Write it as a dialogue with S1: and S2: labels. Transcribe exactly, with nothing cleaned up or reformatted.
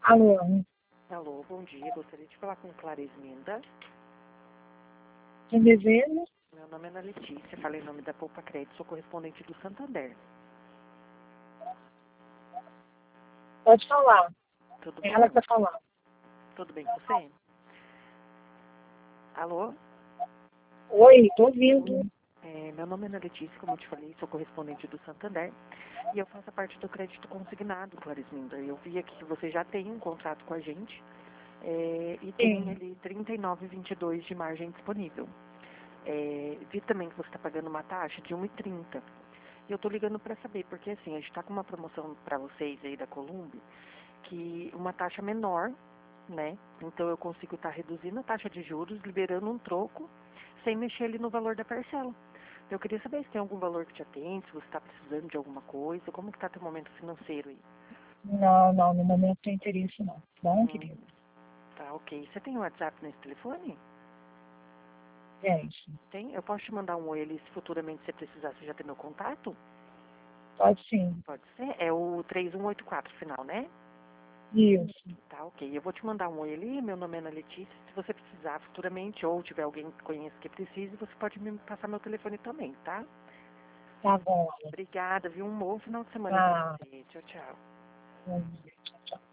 S1: Alô,
S2: Alô, bom dia. Gostaria de falar com Clarice Minda.
S1: quem deseja?
S2: Meu nome é Ana Letícia, falei em nome da Poupa Crédito, sou correspondente do Santander.
S1: Pode falar.
S2: Tudo
S1: É
S2: bom?
S1: ela que vai falar.
S2: Tudo bem com você? Alô?
S1: Oi, tô ouvindo.
S2: É, meu nome é Ana Letícia, como eu te falei, sou correspondente do Santander e eu faço parte do crédito consignado, Clarice Minda. Eu vi aqui que você já tem um contrato com a gente é, e tem
S1: Sim.
S2: ali trinta e nove vírgula vinte e dois de margem disponível. É, vi também que você está pagando uma taxa de um e trinta. E eu tô ligando para saber, porque assim, a gente tá com uma promoção para vocês aí da Columbi, que uma taxa menor, né? Então eu consigo estar reduzindo a taxa de juros, liberando um troco, sem mexer ali no valor da parcela. Eu queria saber se tem algum valor que te atende, se você está precisando de alguma coisa, como que tá teu momento financeiro aí?
S1: Não, não, no momento não tem interesse não. Bom,
S2: Hum,
S1: querido?
S2: tá, ok. Você tem um WhatsApp nesse telefone?
S1: Gente,
S2: Tem? Eu posso te mandar um oi ali se futuramente você precisar, você já tem meu contato?
S1: pode sim.
S2: Pode ser? É o três um oito quatro final, né?
S1: Isso.
S2: Tá, ok. Eu vou te mandar um oi ali, meu nome é Ana Letícia. Se você precisar futuramente ou tiver alguém que conheça que precise, você pode me passar meu telefone também, tá?
S1: Tá bom.
S2: Obrigada, viu? Um bom final de semana pra
S1: Tá.
S2: você. Tchau, tchau.
S1: Bom dia. Tchau, tchau.